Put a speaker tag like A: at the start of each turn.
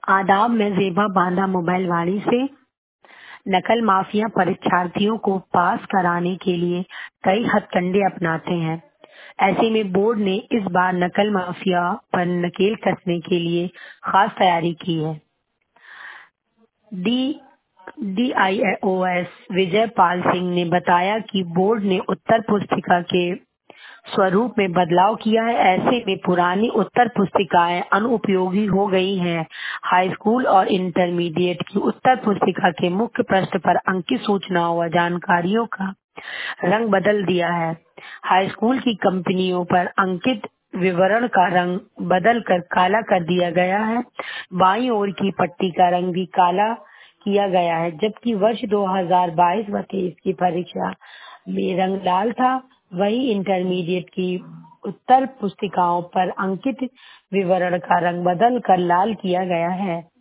A: आदाब में ज़ेबा बांदा मोबाइल वाणी से। नकल माफिया परीक्षार्थियों को पास कराने के लिए कई हथकंडे अपनाते हैं। ऐसे में बोर्ड ने इस बार नकल माफिया पर नकेल कसने के लिए खास तैयारी की है। DIOS विजय पाल सिंह ने बताया कि बोर्ड ने उत्तर पुस्तिका के स्वरूप में बदलाव किया है। ऐसे में पुरानी उत्तर पुस्तिकाएं अनुपयोगी हो गई हैं। हाई स्कूल और इंटरमीडिएट की उत्तर पुस्तिका के मुख्य पृष्ठ पर अंकित सूचनाओं व जानकारियों का रंग बदल दिया है। हाई स्कूल की कंपनियों पर अंकित विवरण का रंग बदल कर काला कर दिया गया है। बाईं ओर की पट्टी का रंग भी काला किया गया है, जबकि वर्ष 2022 व 23 की परीक्षा में रंग लाल था। वही इंटरमीडिएट की उत्तर पुस्तिकाओं पर अंकित विवरण का रंग बदल कर लाल किया गया है।